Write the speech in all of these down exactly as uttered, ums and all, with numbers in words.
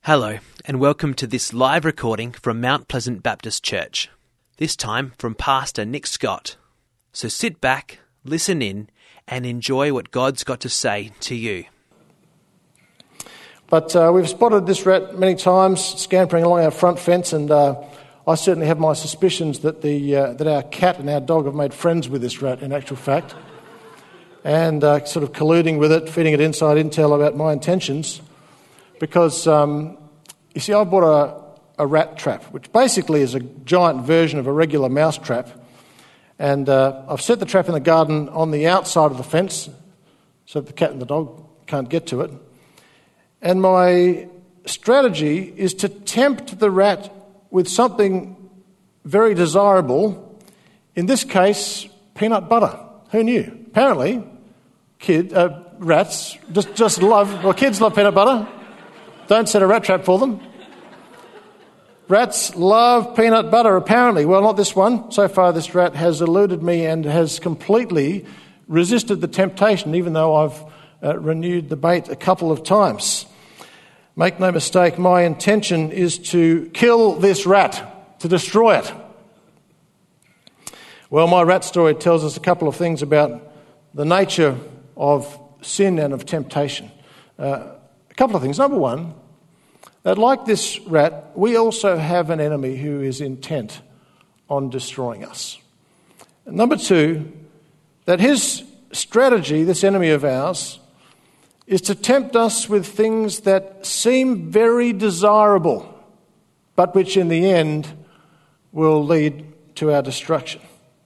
Hello, and welcome to this live recording from Mount Pleasant Baptist Church. This time from Pastor Nick Scott. So sit back, listen in, and enjoy what God's got to say to you. But uh, we've spotted this rat many times scampering along our front fence, and uh, I certainly have my suspicions that the uh, that our cat and our dog have made friends with this rat, in actual fact, and uh, sort of colluding with it, feeding it inside intel about my intentions. Because, um, you see, I bought a, a rat trap, which basically is a giant version of a regular mouse trap. And uh, I've set the trap in the garden on the outside of the fence so that the cat and the dog can't get to it. And my strategy is to tempt the rat with something very desirable, in this case, peanut butter. Who knew? Apparently, kid, uh, rats just, just love, well, kids love peanut butter. Don't set a rat trap for them. Rats love peanut butter, apparently. Well, not this one. So far, this rat has eluded me and has completely resisted the temptation, even though I've uh, renewed the bait a couple of times. Make no mistake, my intention is to kill this rat, to destroy it. Well, my rat story tells us a couple of things about the nature of sin and of temptation. Uh, a couple of things. Number one, that like this rat, we also have an enemy who is intent on destroying us. And number two, that his strategy, this enemy of ours, is to tempt us with things that seem very desirable, but which in the end will lead to our destruction.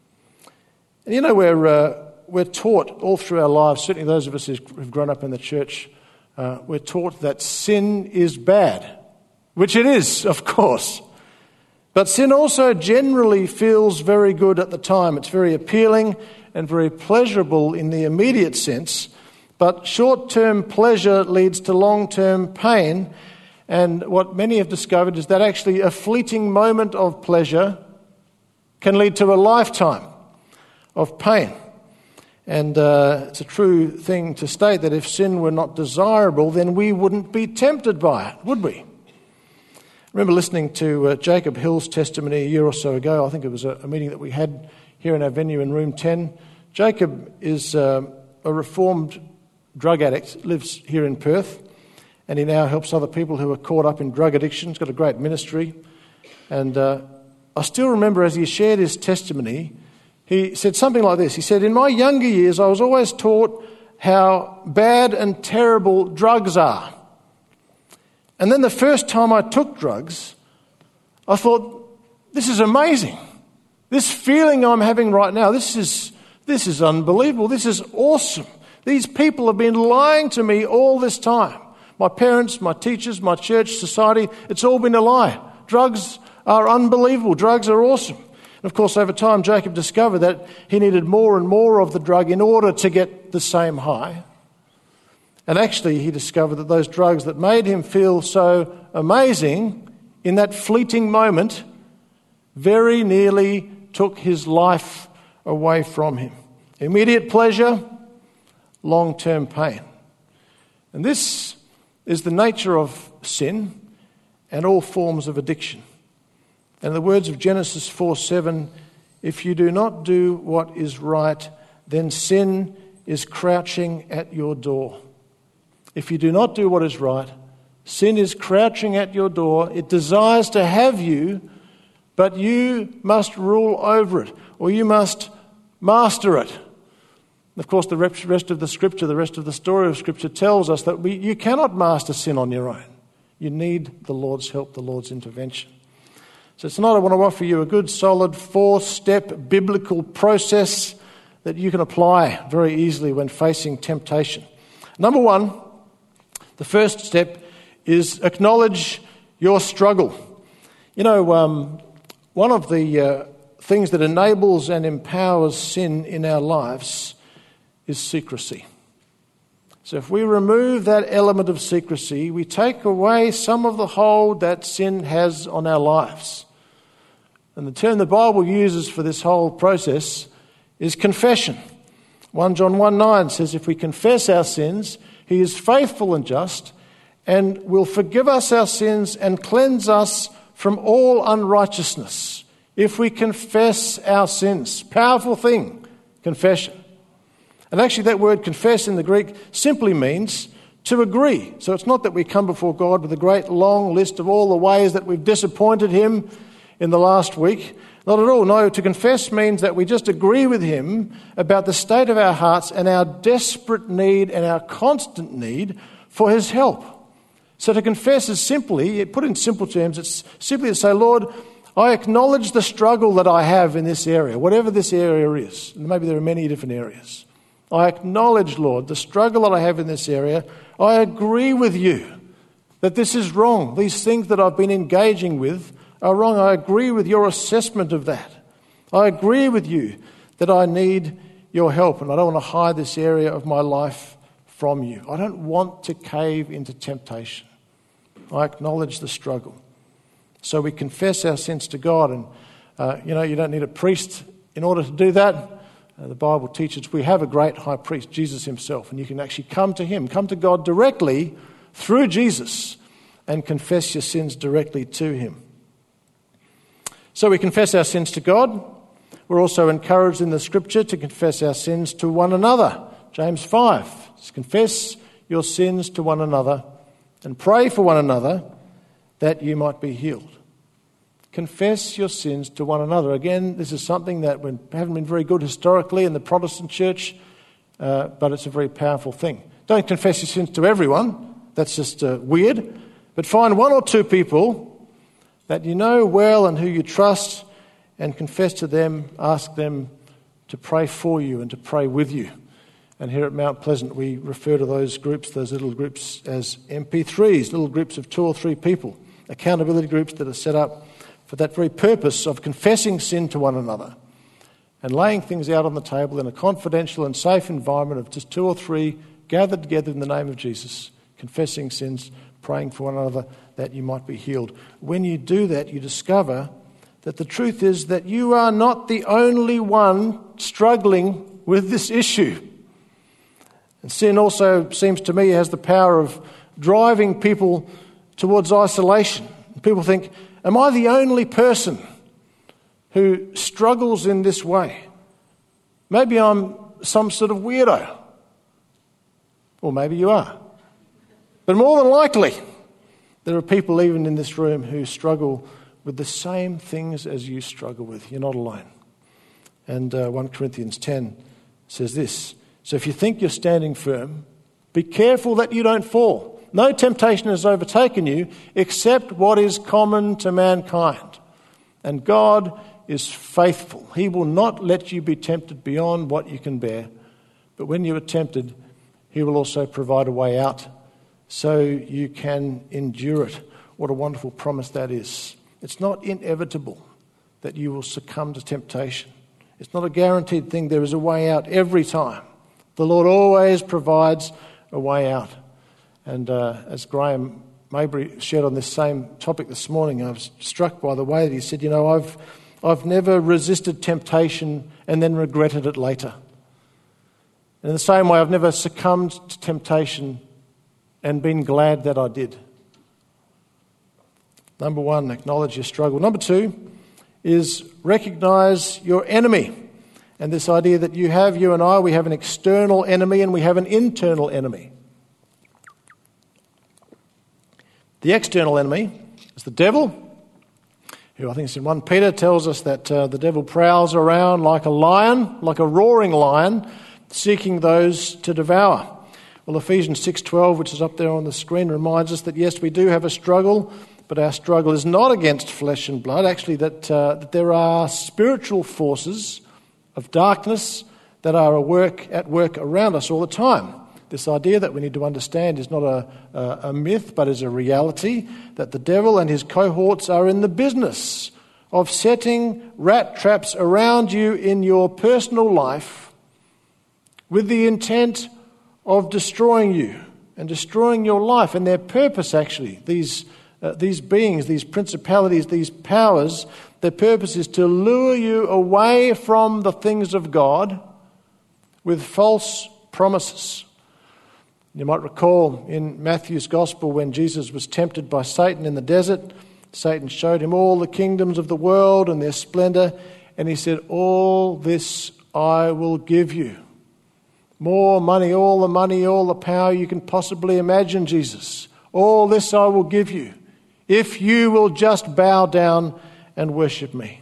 And you know, we're, uh, we're taught all through our lives, certainly those of us who've grown up in the church, uh, we're taught that sin is bad, which it is, of course. But sin also generally feels very good at the time. It's very appealing and very pleasurable in the immediate sense. But short-term pleasure leads to long-term pain. And what many have discovered is that actually a fleeting moment of pleasure can lead to a lifetime of pain. And uh, it's a true thing to state that if sin were not desirable, then we wouldn't be tempted by it, would we? I remember listening to uh, Jacob Hill's testimony a year or so ago. I think it was a, a meeting that we had here in our venue in room ten. Jacob is uh, a reformed drug addict, lives here in Perth, and he now helps other people who are caught up in drug addiction. He's got a great ministry. And uh, I still remember as he shared his testimony, he said something like this. He said, in my younger years, I was always taught how bad and terrible drugs are. And then the first time I took drugs, I thought, this is amazing. This feeling I'm having right now, this is this is unbelievable. This is awesome. These people have been lying to me all this time. My parents, my teachers, my church, society, it's all been a lie. Drugs are unbelievable. Drugs are awesome. And of course, over time, Jacob discovered that he needed more and more of the drug in order to get the same high. And actually, he discovered that those drugs that made him feel so amazing in that fleeting moment very nearly took his life away from him. Immediate pleasure, long-term pain. And this is the nature of sin and all forms of addiction. And the words of Genesis four seven, if you do not do what is right, then sin is crouching at your door. If you do not do what is right, sin is crouching at your door. It desires to have you, but you must rule over it, or you must master it. Of course, the rest of the scripture, the rest of the story of scripture tells us that we, you cannot master sin on your own. You need the Lord's help, the Lord's intervention. So tonight I want to offer you a good, solid, four-step biblical process that you can apply very easily when facing temptation. Number one, the first step is acknowledge your struggle. You know, um, one of the uh, things that enables and empowers sin in our lives is secrecy. So if we remove that element of secrecy, we take away some of the hold that sin has on our lives. And the term the Bible uses for this whole process is confession. First John one nine says, if we confess our sins, he is faithful and just and will forgive us our sins and cleanse us from all unrighteousness if we confess our sins. Powerful thing, confession. And actually that word confess in the Greek simply means to agree. So it's not that we come before God with a great long list of all the ways that we've disappointed him in the last week. Not at all. No, to confess means that we just agree with him about the state of our hearts and our desperate need and our constant need for his help. So to confess is simply, put in simple terms, it's simply to say, Lord, I acknowledge the struggle that I have in this area, whatever this area is. And maybe there are many different areas. I acknowledge, Lord, the struggle that I have in this area. I agree with you that this is wrong. These things that I've been engaging with are wrong. I agree with your assessment of that. I agree with you that I need your help and I don't want to hide this area of my life from you. I don't want to cave into temptation. I acknowledge the struggle. So we confess our sins to God, and uh, you know, you don't need a priest in order to do that. Uh, the Bible teaches we have a great high priest, Jesus himself, and you can actually come to him, come to God directly through Jesus and confess your sins directly to him. So we confess our sins to God. We're also encouraged in the scripture to confess our sins to one another. James five, confess your sins to one another and pray for one another that you might be healed. Confess your sins to one another. Again, this is something that we haven't been very good historically in the Protestant church, uh, but it's a very powerful thing. Don't confess your sins to everyone. That's just uh, weird. But find one or two people that you know well and who you trust and confess to them, ask them to pray for you and to pray with you. And here at Mount Pleasant, we refer to those groups, those little groups, as M P threes, little groups of two or three people, accountability groups that are set up for that very purpose of confessing sin to one another and laying things out on the table in a confidential and safe environment of just two or three gathered together in the name of Jesus, confessing sins, praying for one another that you might be healed. When you do that, you discover that the truth is that you are not the only one struggling with this issue. And sin also seems to me has the power of driving people towards isolation. People think, am I the only person who struggles in this way? Maybe I'm some sort of weirdo. Or maybe you are. But more than likely, there are people even in this room who struggle with the same things as you struggle with. You're not alone. And uh, First Corinthians ten says this, so if you think you're standing firm, be careful that you don't fall. No temptation has overtaken you except what is common to mankind. And God is faithful. He will not let you be tempted beyond what you can bear. But when you are tempted, he will also provide a way out so you can endure it. What a wonderful promise that is. It's not inevitable that you will succumb to temptation. It's not a guaranteed thing. There is a way out every time. The Lord always provides a way out. And uh, as Graham Mabry shared on this same topic this morning, I was struck by the way that he said, you know, I've I've never resisted temptation and then regretted it later. And in the same way, I've never succumbed to temptation and been glad that I did. Number one, acknowledge your struggle. Number two is recognize your enemy. And this idea that you have, you and I, we have an external enemy and we have an internal enemy. The external enemy is the devil, who I think it's in First Peter tells us that uh, the devil prowls around like a lion, like a roaring lion, seeking those to devour. Well, Ephesians six twelve, which is up there on the screen, reminds us that yes, we do have a struggle, but our struggle is not against flesh and blood. Actually, that, uh, that there are spiritual forces of darkness that are at work, at work around us all the time. This idea that we need to understand is not a, a, a myth, but is a reality, that the devil and his cohorts are in the business of setting rat traps around you in your personal life with the intent of destroying you and destroying your life. And their purpose, actually, these uh, these beings, these principalities, these powers, their purpose is to lure you away from the things of God with false promises. You might recall in Matthew's Gospel when Jesus was tempted by Satan in the desert, Satan showed him all the kingdoms of the world and their splendor, and he said, all this I will give you. More money, all the money, all the power you can possibly imagine, Jesus. All this I will give you if you will just bow down and worship me.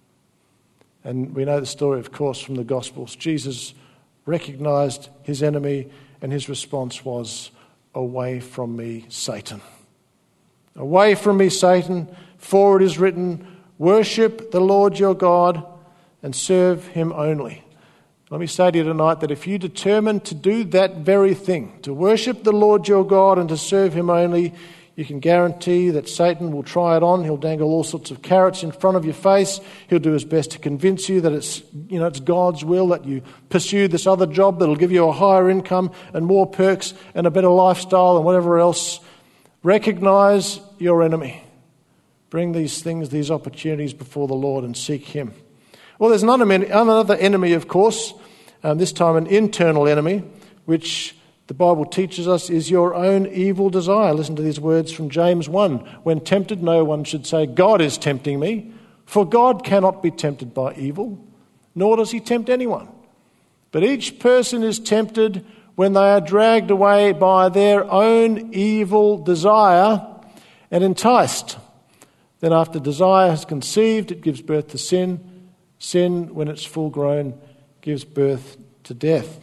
And we know the story, of course, from the Gospels. Jesus recognized his enemy, and his response was, away from me, Satan. Away from me, Satan, for it is written, worship the Lord your God and serve him only. Let me say to you tonight that if you determine to do that very thing, to worship the Lord your God and to serve him only, you can guarantee that Satan will try it on. He'll dangle all sorts of carrots in front of your face. He'll do his best to convince you that it's, you know, it's God's will that you pursue this other job that'll give you a higher income and more perks and a better lifestyle and whatever else. Recognize your enemy. Bring these things, these opportunities before the Lord and seek him. Well, there's another enemy, of course, um, this time an internal enemy, which the Bible teaches us is your own evil desire. Listen to these words from James one. When tempted, no one should say, God is tempting me, for God cannot be tempted by evil, nor does he tempt anyone. But each person is tempted when they are dragged away by their own evil desire and enticed. Then after desire has conceived, it gives birth to sin. Sin, when it's full grown, gives birth to death.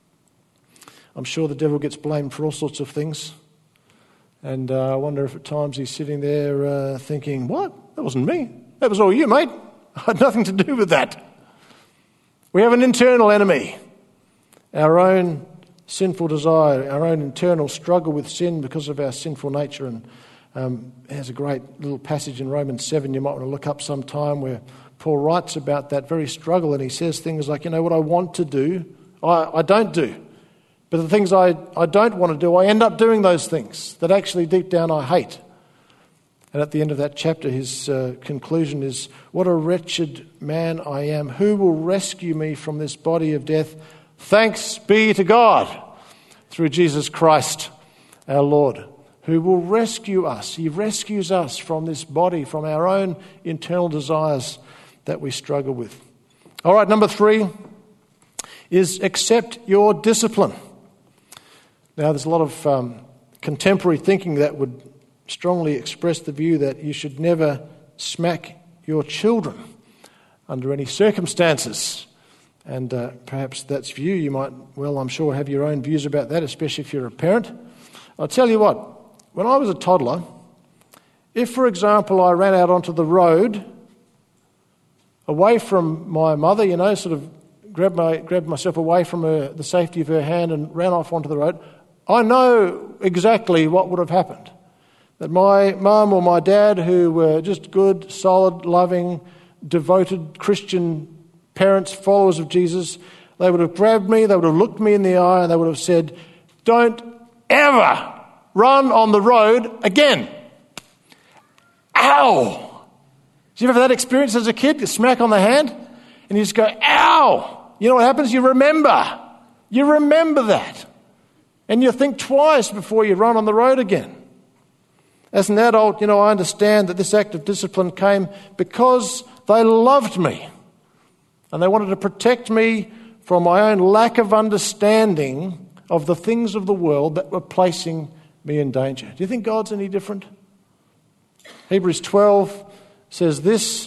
I'm sure the devil gets blamed for all sorts of things. And uh, I wonder if at times he's sitting there uh, thinking, what? That wasn't me. That was all you, mate. I had nothing to do with that. We have an internal enemy. Our own sinful desire, our own internal struggle with sin because of our sinful nature. And um, there's a great little passage in Romans seven you might want to look up sometime where Paul writes about that very struggle, and he says things like, you know, what I want to do, I, I don't do. But the things I, I don't want to do, I end up doing those things that actually deep down I hate. And at the end of that chapter, his uh, conclusion is, what a wretched man I am. Who will rescue me from this body of death? Thanks be to God through Jesus Christ our Lord, who will rescue us. He rescues us from this body, from our own internal desires that we struggle with. All right, number three is accept your discipline. Now, there's a lot of um, contemporary thinking that would strongly express the view that you should never smack your children under any circumstances. And uh, perhaps that's for you. You might, well, I'm sure, have your own views about that, especially if you're a parent. I'll tell you what, when I was a toddler, if, for example, I ran out onto the road away from my mother, you know, sort of grabbed, my, grabbed myself away from her, the safety of her hand and ran off onto the road, I know exactly what would have happened. That my mum or my dad, who were just good, solid, loving, devoted Christian parents, followers of Jesus, they would have grabbed me, they would have looked me in the eye, and they would have said, don't ever run on the road again. Ow! Did you ever have that experience as a kid? You smack on the hand and you just go, ow! You know what happens? You remember. You remember that. And you think twice before you run on the road again. As an adult, you know, I understand that this act of discipline came because they loved me and they wanted to protect me from my own lack of understanding of the things of the world that were placing me in danger. Do you think God's any different? Hebrews twelve says this,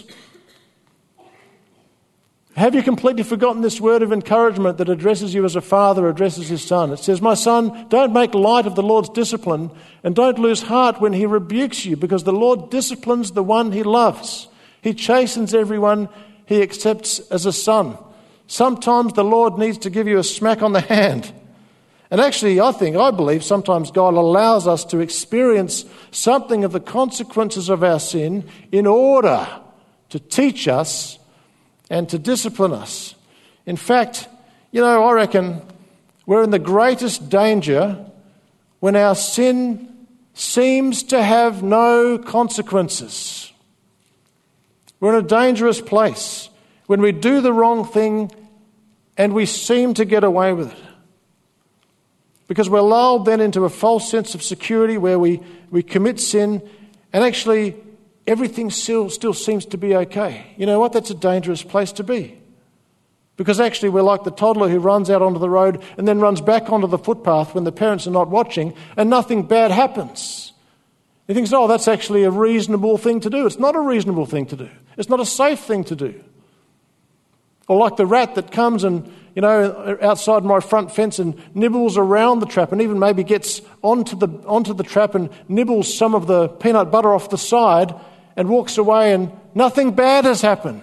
have you completely forgotten this word of encouragement that addresses you as a father addresses his son? It says, my son, don't make light of the Lord's discipline and don't lose heart when he rebukes you, because the Lord disciplines the one he loves. He chastens everyone he accepts as a son. Sometimes the Lord needs to give you a smack on the hand. And actually, I think, I believe sometimes God allows us to experience something of the consequences of our sin in order to teach us and to discipline us. In fact, you know, I reckon we're in the greatest danger when our sin seems to have no consequences. We're in a dangerous place when we do the wrong thing and we seem to get away with it. Because we're lulled then into a false sense of security where we, we commit sin and actually everything still, still seems to be okay. You know what? That's a dangerous place to be. Because actually we're like the toddler who runs out onto the road and then runs back onto the footpath when the parents are not watching and nothing bad happens. He thinks, oh, that's actually a reasonable thing to do. It's not a reasonable thing to do. It's not a safe thing to do. Or like the rat that comes and, you know, outside my front fence and nibbles around the trap and even maybe gets onto the onto the trap and nibbles some of the peanut butter off the side and walks away and nothing bad has happened.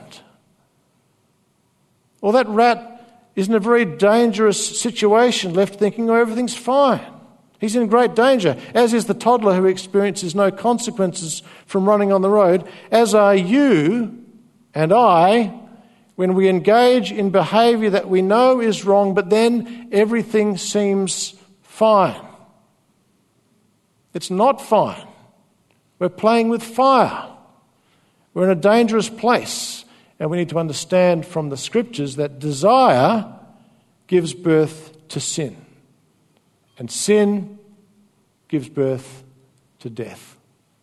Or that rat is in a very dangerous situation, left thinking, oh, everything's fine. He's in great danger, as is the toddler who experiences no consequences from running on the road, as are you and I when we engage in behaviour that we know is wrong, but then everything seems fine. It's not fine. We're playing with fire. We're in a dangerous place, and we need to understand from the Scriptures that desire gives birth to sin, and sin gives birth to death.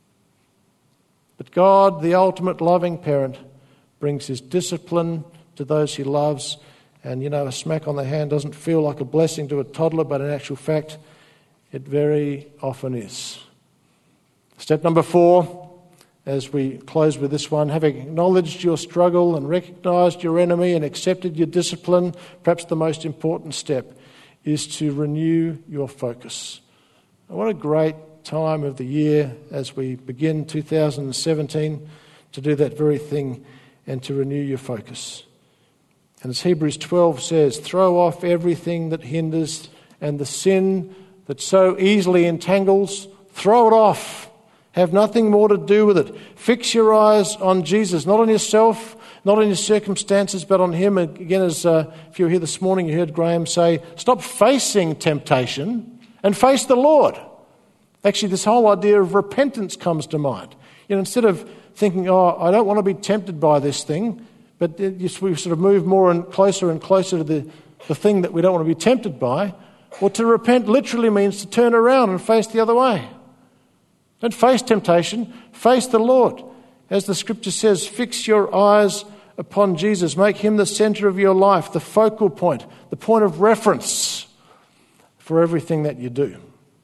But God, the ultimate loving parent, brings his discipline to those he loves. And, you know, a smack on the hand doesn't feel like a blessing to a toddler, but in actual fact, it very often is. Step number four, as we close with this one, having acknowledged your struggle and recognised your enemy and accepted your discipline, perhaps the most important step is to renew your focus. And what a great time of the year as we begin two thousand seventeen to do that very thing and to renew your focus. And as Hebrews twelve says, throw off everything that hinders and the sin that so easily entangles, throw it off. Have nothing more to do with it. Fix your eyes on Jesus, not on yourself, not on your circumstances, but on him. Again, as uh, if you were here this morning, you heard Graham say, stop facing temptation and face the Lord. Actually, this whole idea of repentance comes to mind. You know, instead of thinking, oh, I don't want to be tempted by this thing, but we sort of move more and closer and closer to the, the thing that we don't want to be tempted by. Well, to repent literally means to turn around and face the other way. Don't face temptation, face the Lord. As the Scripture says, fix your eyes upon Jesus. Make him the centre of your life, the focal point, the point of reference for everything that you do.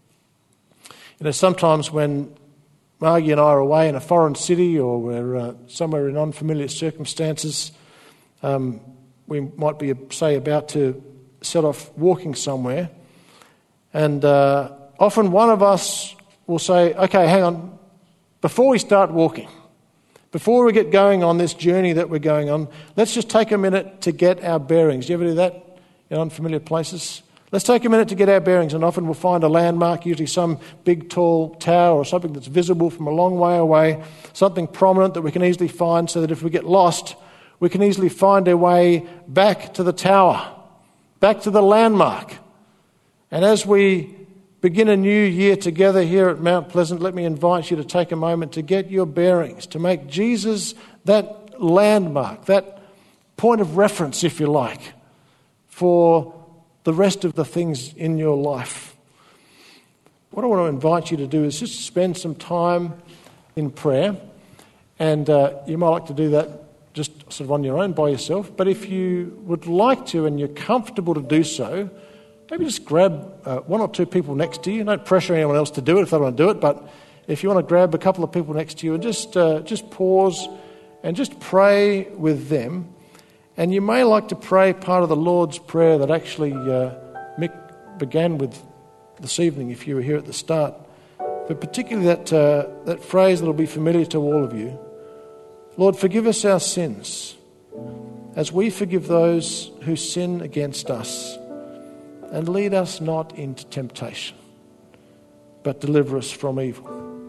You know, sometimes when Margie and I are away in a foreign city or we're uh, somewhere in unfamiliar circumstances, um, we might be, say, about to set off walking somewhere, and uh, often one of us will say, okay, hang on, before we start walking, before we get going on this journey that we're going on, let's just take a minute to get our bearings. Do you ever do that in unfamiliar places? Let's take a minute to get our bearings, and often we'll find a landmark, usually some big tall tower or something that's visible from a long way away, something prominent that we can easily find so that if we get lost, we can easily find our way back to the tower, back to the landmark. And as we begin a new year together here at Mount Pleasant, let me invite you to take a moment to get your bearings, to make Jesus that landmark, that point of reference, if you like, for the rest of the things in your life. What I want to invite you to do is just spend some time in prayer, and uh, you might like to do that just sort of on your own by yourself, but if you would like to and you're comfortable to do so, maybe just grab uh, one or two people next to you. Don't pressure anyone else to do it if they don't want to do it, but if you want to grab a couple of people next to you and just uh, just pause and just pray with them. And you may like to pray part of the Lord's Prayer that actually uh, Mick began with this evening if you were here at the start. But particularly that, uh, that phrase that will be familiar to all of you. Lord, forgive us our sins as we forgive those who sin against us. And lead us not into temptation, but deliver us from evil.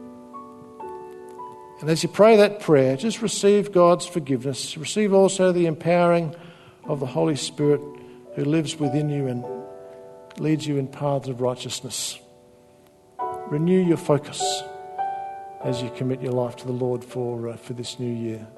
And as you pray that prayer, just receive God's forgiveness. Receive also the empowering of the Holy Spirit who lives within you and leads you in paths of righteousness. Renew your focus as you commit your life to the Lord for, uh, for this new year.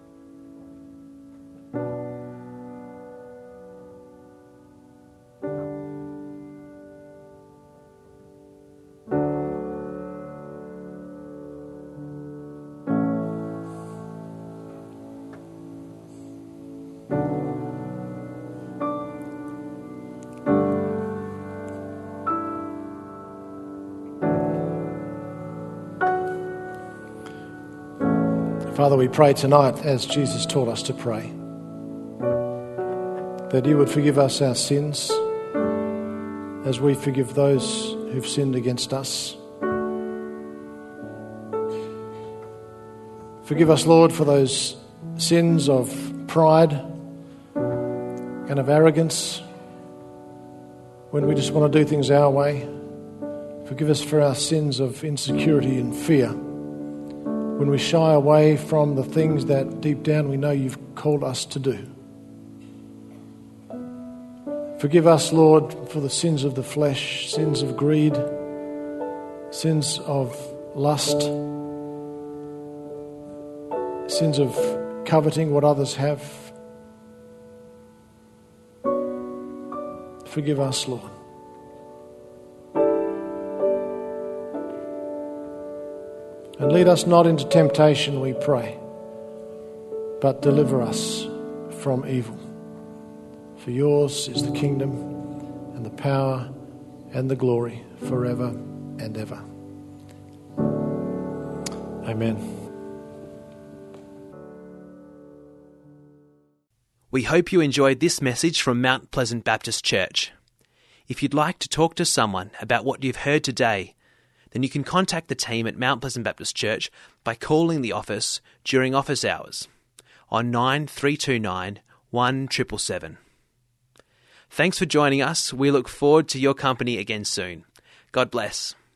Father, we pray tonight as Jesus taught us to pray, that you would forgive us our sins as we forgive those who've sinned against us. Forgive us, Lord, for those sins of pride and of arrogance when we just want to do things our way. Forgive us for our sins of insecurity and fear when we shy away from the things that deep down we know you've called us to do. Forgive us, Lord, for the sins of the flesh, sins of greed, sins of lust, sins of coveting what others have. Forgive us, Lord. And lead us not into temptation, we pray, but deliver us from evil. For yours is the kingdom and the power and the glory forever and ever. Amen. We hope you enjoyed this message from Mount Pleasant Baptist Church. If you'd like to talk to someone about what you've heard today, then you can contact the team at Mount Pleasant Baptist Church by calling the office during office hours on nine three two nine, one seven seven seven. Thanks for joining us. We look forward to your company again soon. God bless.